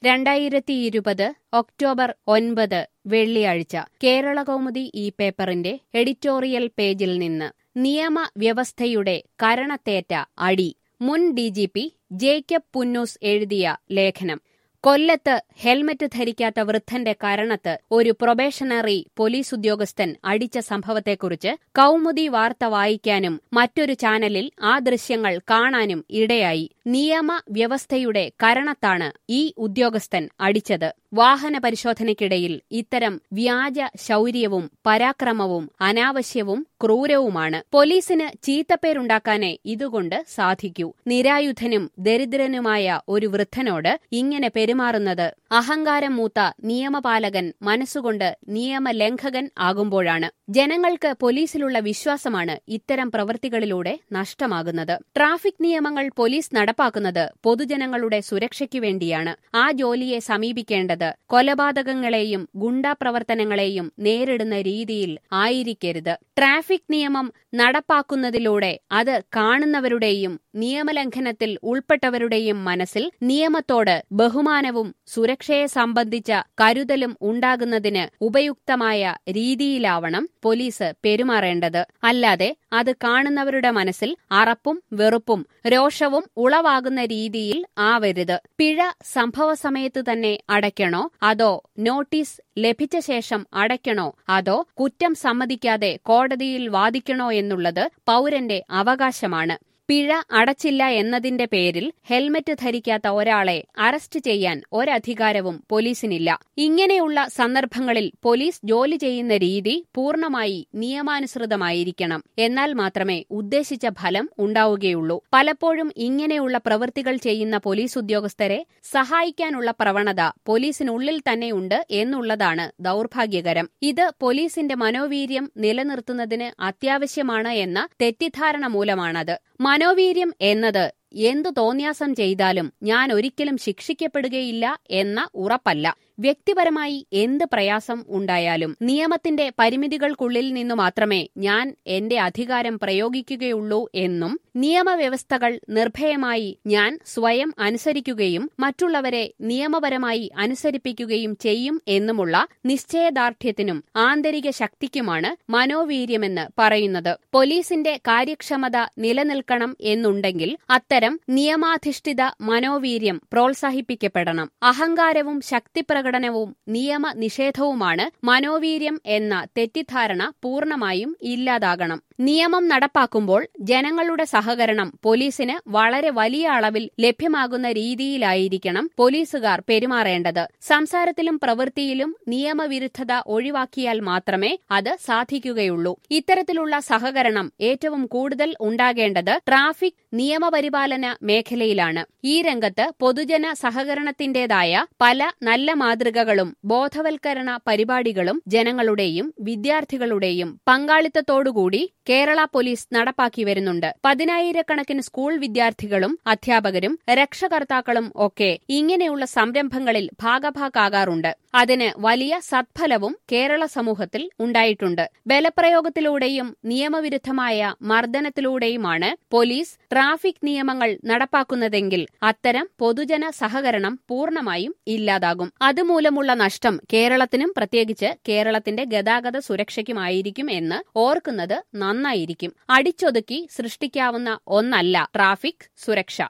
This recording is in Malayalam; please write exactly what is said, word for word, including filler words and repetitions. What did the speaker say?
രണ്ടായിരത്തി ഇരുപത് ഒക്ടോബർ ഒൻപത് വെള്ളിയാഴ്ച കേരളകൗമുദി ഈ പേപ്പറിന്റെ എഡിറ്റോറിയൽ പേജിൽ നിന്ന് നിയമവ്യവസ്ഥയുടെ കരണത്തേറ്റ അടി. മുൻ ഡിജിപി ജേക്കബ് പുന്നൂസ് എഴുതിയ ലേഖനം. കൊല്ലത്ത് ഹെൽമറ്റ് ധരിക്കാത്ത വൃദ്ധന്റെ കരണത്ത് ഒരു പ്രൊബേഷണറി പോലീസ് ഉദ്യോഗസ്ഥൻ അടിച്ച സംഭവത്തെക്കുറിച്ച് കൗമുദി വാർത്ത വായിക്കാനും മറ്റൊരു ചാനലിൽ ആ ദൃശ്യങ്ങൾ കാണാനും ഇടയായി. നിയമവ്യവസ്ഥയുടെ കരണത്താണ് ഈ ഉദ്യോഗസ്ഥൻ അടിച്ചത്. വാഹന പരിശോധനയ്ക്കിടയിൽ ഇത്തരം വ്യാജ ശൗര്യവും പരാക്രമവും അനാവശ്യവും ക്രൂരവുമാണ്. പോലീസിന് ചീത്തപ്പേരുണ്ടാക്കാനേ ഇതുകൊണ്ട് സാധിക്കൂ. നിരായുധനും ദരിദ്രനുമായ ഒരു വൃദ്ധനോട് ഇങ്ങനെ പെരുമാറുന്നത് അഹങ്കാരം മൂത്ത നിയമപാലകൻ മനസ്സുകൊണ്ട് നിയമലംഘകൻ ആകുമ്പോഴാണ്. ജനങ്ങൾക്ക് പോലീസിലുള്ള വിശ്വാസമാണ് ഇത്തരം പ്രവൃത്തികളിലൂടെ നഷ്ടമാകുന്നത്. ട്രാഫിക് നിയമങ്ങൾ പോലീസ് നടപ്പാക്കുന്നത് പൊതുജനങ്ങളുടെ സുരക്ഷയ്ക്കു വേണ്ടിയാണ്. ആ ജോലിയെ സമീപിക്കേണ്ടത് കൊലപാതകങ്ങളെയും ഗുണ്ടാപ്രവർത്തനങ്ങളെയും നേരിടുന്ന രീതിയിൽ ആയിരിക്കരുത്. ട്രാഫിക് നിയമം നടപ്പാക്കുന്നതിലൂടെ അത് കാണുന്നവരുടെയും നിയമലംഘനത്തിൽ ഉൾപ്പെട്ടവരുടെയും മനസ്സിൽ നിയമത്തോട് ബഹുമാനവും സുരക്ഷയെ സംബന്ധിച്ച കരുതലും ഉണ്ടാകുന്നതിന് ഉപയുക്തമായ രീതിയിലാവണം പോലീസ് പെരുമാറേണ്ടത്. അല്ലാതെ അത് കാണുന്നവരുടെ മനസ്സിൽ അറപ്പും വെറുപ്പും രോഷവും ഉളവാകുന്ന രീതിയിൽ ആവരുത്. പിഴ സംഭവസമയത്ത് തന്നെ അടയ്ക്കണോ അതോ നോട്ടീസ് ലഭിച്ച ശേഷം അടയ്ക്കണോ അതോ കുറ്റം സമ്മതിക്കാതെ കോടതിയിൽ വാദിക്കണോ എന്നുള്ളത് പൗരന്റെ അവകാശമാണ്. പിഴ അടച്ചില്ല എന്നതിന്റെ പേരിൽ ഹെൽമറ്റ് ധരിക്കാത്ത ഒരാളെ അറസ്റ്റ് ചെയ്യാൻ ഒരധികാരവും പോലീസിനില്ല. ഇങ്ങനെയുള്ള സന്ദർഭങ്ങളിൽ പോലീസ് ജോലി ചെയ്യുന്ന രീതി പൂർണ്ണമായി നിയമാനുസൃതമായിരിക്കണം. എന്നാൽ മാത്രമേ ഉദ്ദേശിച്ച ഫലം ഉണ്ടാവുകയുള്ളൂ. പലപ്പോഴും ഇങ്ങനെയുള്ള പ്രവൃത്തികൾ ചെയ്യുന്ന പോലീസ് ഉദ്യോഗസ്ഥരെ സഹായിക്കാനുള്ള പ്രവണത പോലീസിനുള്ളിൽ തന്നെയുണ്ട് എന്നുള്ളതാണ് ദൗർഭാഗ്യകരം. ഇത് പോലീസിന്റെ മനോവീര്യം നിലനിർത്തുന്നതിന് അത്യാവശ്യമാണ് എന്ന തെറ്റിദ്ധാരണ മൂലമാണത്. മനോവീര്യം എന്നത് എന്തു തോന്നിയാസം ചെയ്താലും ഞാൻ ഒരിക്കലും ശിക്ഷിക്കപ്പെടുകയില്ല എന്ന ഉറപ്പല്ല. വ്യക്തിപരമായി എന്ത് പ്രയാസം ഉണ്ടായാലും നിയമത്തിന്റെ പരിമിതികൾക്കുള്ളിൽ നിന്നു മാത്രമേ ഞാൻ എന്റെ അധികാരം പ്രയോഗിക്കുകയുള്ളൂ എന്നും നിയമവ്യവസ്ഥകൾ നിർഭയമായി ഞാൻ സ്വയം അനുസരിക്കുകയും മറ്റുള്ളവരെ നിയമപരമായി അനുസരിപ്പിക്കുകയും ചെയ്യും എന്നുമുള്ള നിശ്ചയദാർഢ്യത്തിനും ആന്തരിക ശക്തിക്കുമാണ് മനോവീര്യമെന്ന് പറയുന്നത്. പോലീസിന്റെ കാര്യക്ഷമത നിലനിൽക്കണം എന്നുണ്ടെങ്കിൽ അത്തരം നിയമാധിഷ്ഠിത മനോവീര്യം പ്രോത്സാഹിപ്പിക്കപ്പെടണം. അഹങ്കാരവും ശക്തിപ്രകടനവും നിയമനിഷേധവുമാണ് മനോവീര്യം എന്ന തെറ്റിദ്ധാരണ പൂർണ്ണമായും ഇല്ലാതാകണം. നിയമം നടപ്പാക്കുമ്പോൾ ജനങ്ങളുടെ സഹകരണം പോലീസിന് വളരെ വലിയ അളവിൽ ലഭ്യമാകുന്ന രീതിയിലായിരിക്കണം പോലീസുകാർ പെരുമാറേണ്ടത്. സംസാരത്തിലും പ്രവൃത്തിയിലും നിയമവിരുദ്ധത ഒഴിവാക്കിയാൽ മാത്രമേ അത് സാധിക്കുകയുള്ളൂ. ഇത്തരത്തിലുള്ള സഹകരണം ഏറ്റവും കൂടുതൽ ഉണ്ടാകേണ്ടത് ട്രാഫിക് നിയമപരിപാലന മേഖലയിലാണ്. ഈ രംഗത്ത് പൊതുജന സഹകരണത്തിന്റേതായ പല നല്ല മാതൃകകളും ബോധവൽക്കരണ പരിപാടികളും ജനങ്ങളുടെയും വിദ്യാർത്ഥികളുടെയും പങ്കാളിത്തത്തോടുകൂടി കേരള പോലീസ് നടപ്പാക്കി വരുന്നുണ്ട്. പതിനായിരക്കണക്കിന് സ്കൂൾ വിദ്യാർത്ഥികളും അധ്യാപകരും രക്ഷകർത്താക്കളും ഒക്കെ ഇങ്ങനെയുള്ള സംരംഭങ്ങളിൽ ഭാഗഭാക്കാകാറുണ്ട്. അതിന് വലിയ സത്ഫലവും കേരള സമൂഹത്തിൽ ഉണ്ടായിട്ടുണ്ട്. ബലപ്രയോഗത്തിലൂടെയും നിയമവിരുദ്ധമായ മർദ്ദനത്തിലൂടെയുമാണ് പോലീസ് ട്രാഫിക് നിയമങ്ങൾ നടപ്പാക്കുന്നതെങ്കിൽ അത്തരം പൊതുജന സഹകരണം പൂർണ്ണമായും ഇല്ലാതാകും. അതുമൂലമുള്ള നഷ്ടം കേരളത്തിനും പ്രത്യേകിച്ച് കേരളത്തിന്റെ ഗതാഗത സുരക്ഷയ്ക്കുമായിരിക്കും എന്ന് ഓർക്കുന്നത് നന്നായിരിക്കും. അടിച്ചൊതുക്കി സൃഷ്ടിക്കാവുന്ന ഒന്നല്ല ട്രാഫിക് സുരക്ഷ.